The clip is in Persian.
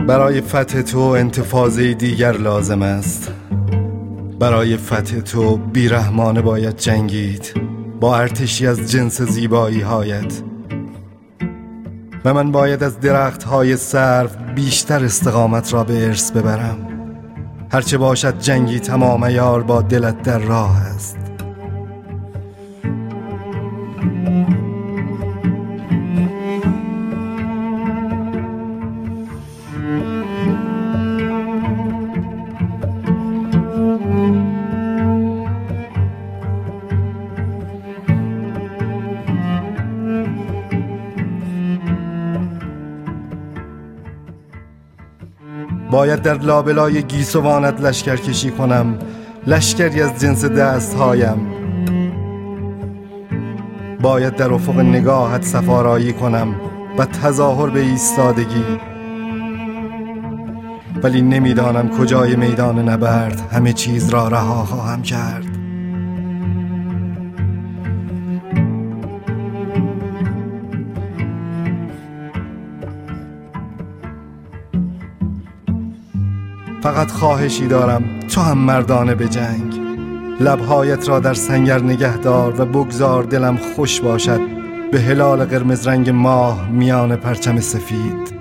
برای فتح تو انتفاضه دیگر لازم است. برای فتح تو بیرحمانه باید جنگید با ارتشی از جنس زیبایی هایت و من باید از درخت های سرو بیشتر استقامت را به ارث ببرم. هرچه باشد جنگی تمام عیار با دلت در راه است. باید در لابلای گیسوانت لشکر کشی کنم، لشکری از جنس دستهایم. باید در افق نگاهت سفارایی کنم و تظاهر به ایستادگی، ولی نمیدانم کجای میدان نبرد همه چیز را رها خواهم کرد. فقط خواهشی دارم، تو هم مردانه به جنگ. لبهایت را در سنگر نگه دار و بگذار دلم خوش باشد به هلال قرمز رنگ ماه میان پرچم سفید.